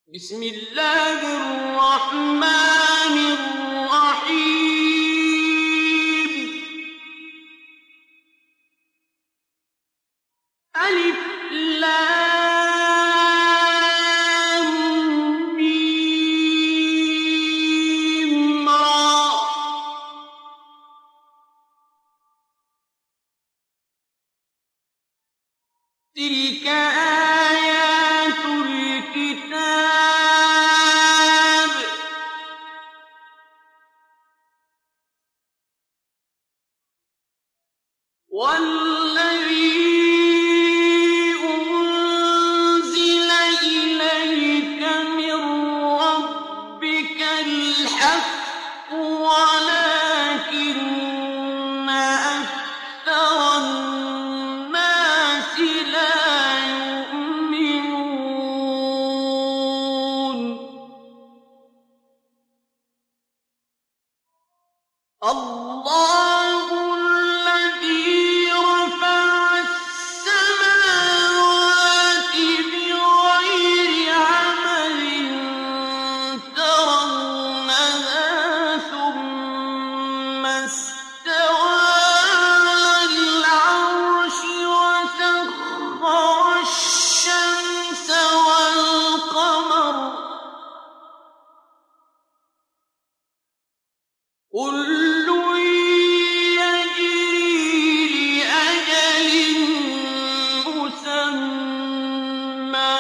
بسم الله الرحمن الرحيم. ألف لام ميم را. تلك آيات الكتاب. والذي أنزل إليك من ربك الحق ولكن أكثر الناس لا يؤمنون. الله الذي رفع السماوات بغير عمد ترونها ثم استوى على العرش وسخر الشمس والقمر كل يجري لأجل مسمى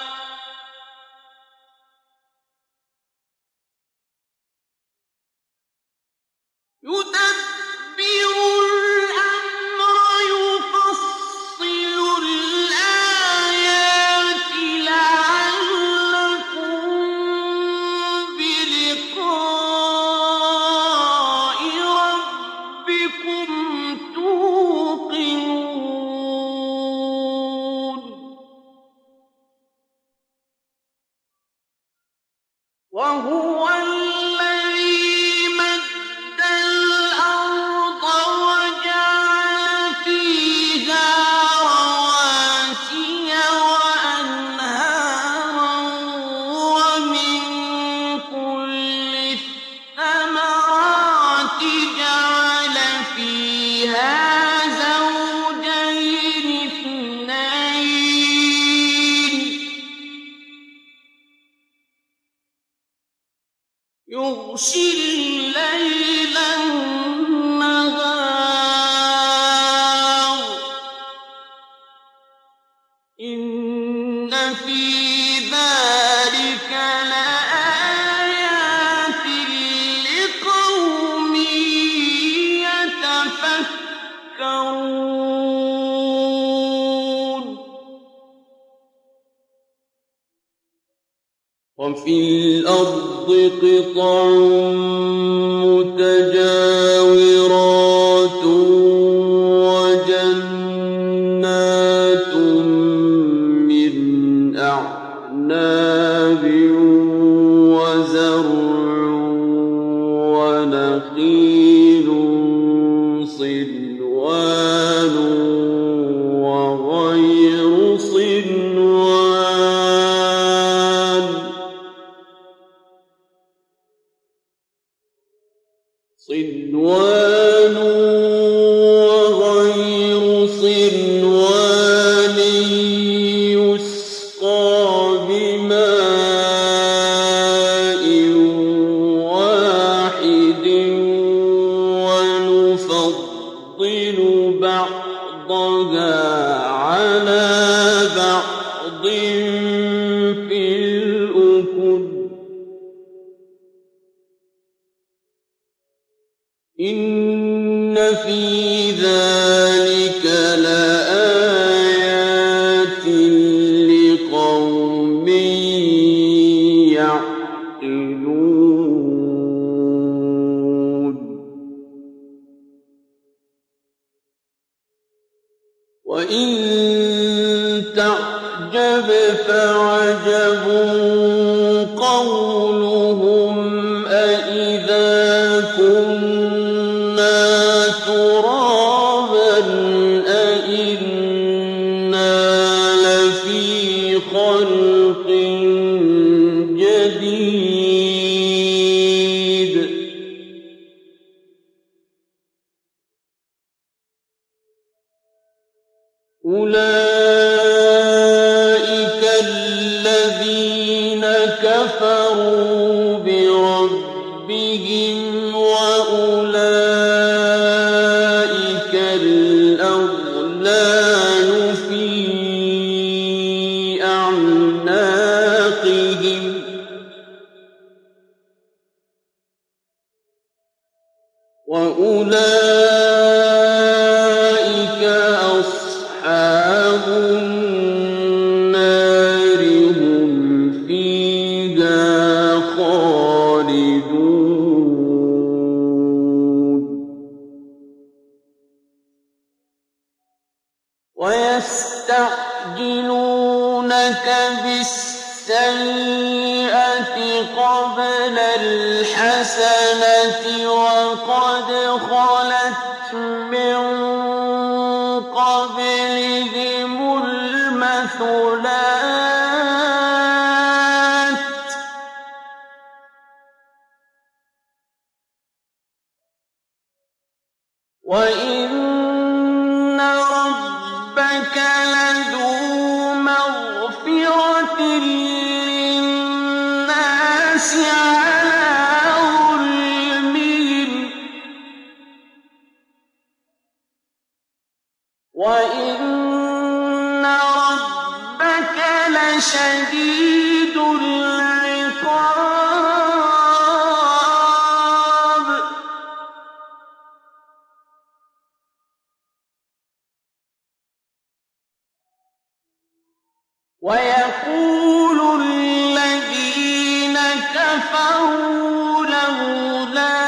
يدبر الأمر يفصل الآيات لعلكم بلقاء ربكم توقنون. وهو الذي مد الأرض وجعل فيها رواسي وأنهارا ومن كل الثمرات جعل فيها زوجين اثنين يغشي الليل النهار إن في ذلك لآيات لقوم يتفكرون. وفي الأرض قطع متجاورات وجنات من أعناب وزرع ونخيل صنوان وغير صنوان وغير صنوان يسقى بماء واحد ونفضل بعضها على بعض في الأكل إن في ذلك لآيات لقوم يعقلون. وإن تعجب فعجب قولهم أإذا كنا ترابا أإنا لفي خلق شديد أولئك الذين كفروا بربهم وأولئك الأغلال في أعناقهم وأولئك أصحاب النار هم فيها خالدون ويستعجلونك بالسيئة قبل الحسنة وقد خلت من قبلهم المثلات وإن ربك لذو مغفرة للناس على ظلمهم وإن ربك لشديد العقاب ويقول الذين كفروا لولا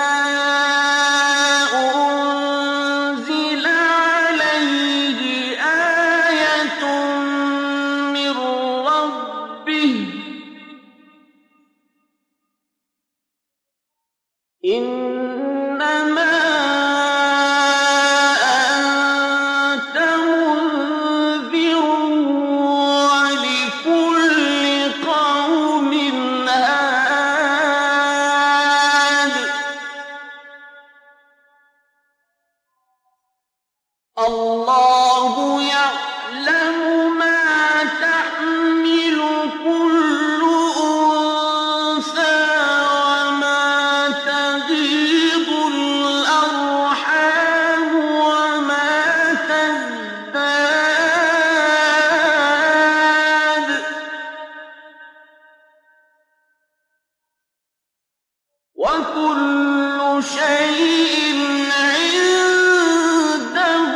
أنزل عليه آية من ربه إنما أنت منذر ولكل قوم هاد الله يعلم ما تحمل كل أنثى وما تغيض الأرحام وما تزداد وكل شيء عنده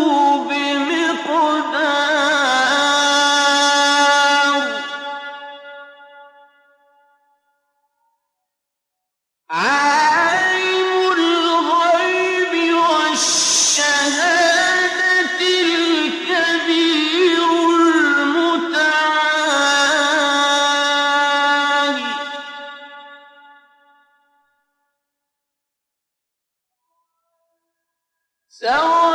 بمقدار عالم الغيب والشهادة الكبير المتعال سواء